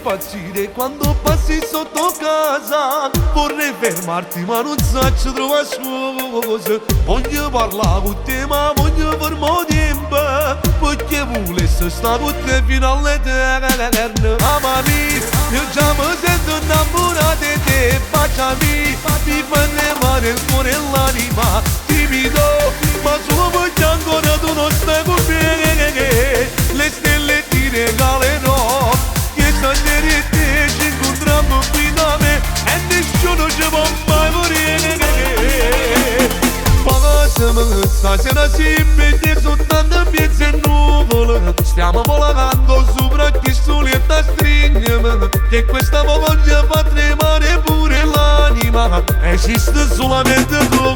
impazzire quando passi sotto casa. Vorrei fermarti ma non saccio trovare scusa. Voglio parlare con te ma voglio fermo tempo, perché volessi stare con te fino all'eterno. Amami, io già mi sento innamorato di te. Baciami, mi fai male il cuore e l'anima. Timido, ma solo perché ancora tu non stai con me. Le stelle ti regalerò, che stasera te ci incontriamo qui da me e nessuno ci può mai morire. Ma stasera si vede soltanto piezze e nuvole. Stiamo volando sopra chi soletta stringermi, che questa voglia fa tremare pure l'anima. Esiste solamente tu.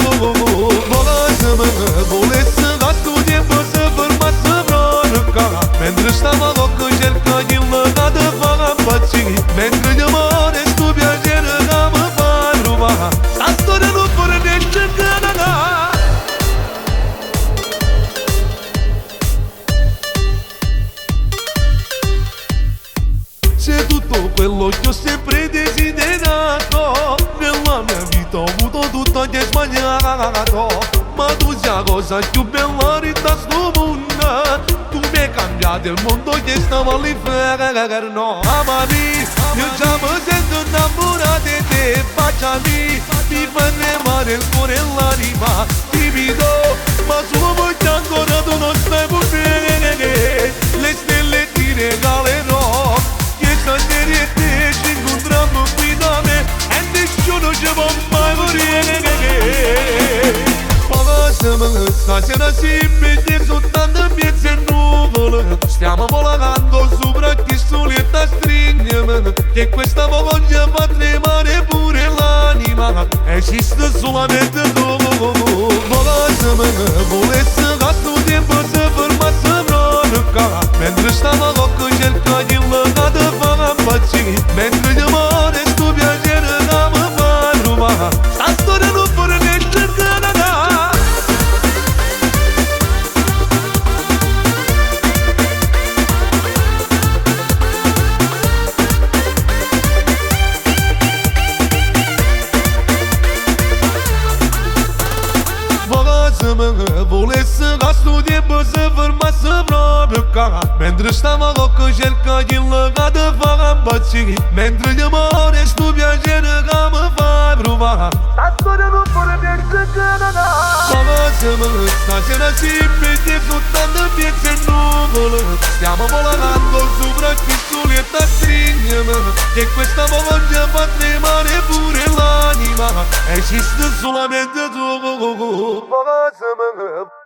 Volessi che sto tempo si fermasse proprio, mentre stavo con cerca di lega di fare impazzire, mentre di amore sto piacere che mi fa rubare. Sta storia non può niente canale. Sei tutto quello che ho sempre desiderato. Nella mia vita ho avuto tutto che è sbagliato, ma tu sei la cosa più bella di questo mondo. Tu mi hai cambiato il mondo che stava all'inferno. Amami, io già mi sento innamorato di te. Baciami, mi fai tremare il cuore e l'anima. Timido, ma solo perché ancora tu non stai con me. Le stelle ti regalerò, che stasera te ci incontriamo qui da me e nessuno ci può mai morire. Stasera si vede soltanto piezze e nuvole. Stiamo volando sopra chi soletta stringermi, che questa voglia fa tremare pure l'anima. Esiste solamente tu. Volessi che sto tempo si fermasse proprio, mentre stavo con cerca di lega di fare impazzire, mentre di amore sto piacere che mi fa rubare. Sta storia non può niente canale. Volessi che sto tempo si fermasse proprio, mentre stavo con cerca di lega di fare impazzire, mentre di amore sto piacere che mi fa provare. Sta storia non può niente canale. Stasera si vede soltanto piezze e nuvole. Stiamo volando sopra chi soletta stringermi, che questa voglia fa tremare pure l'anima. Esiste solamente tu.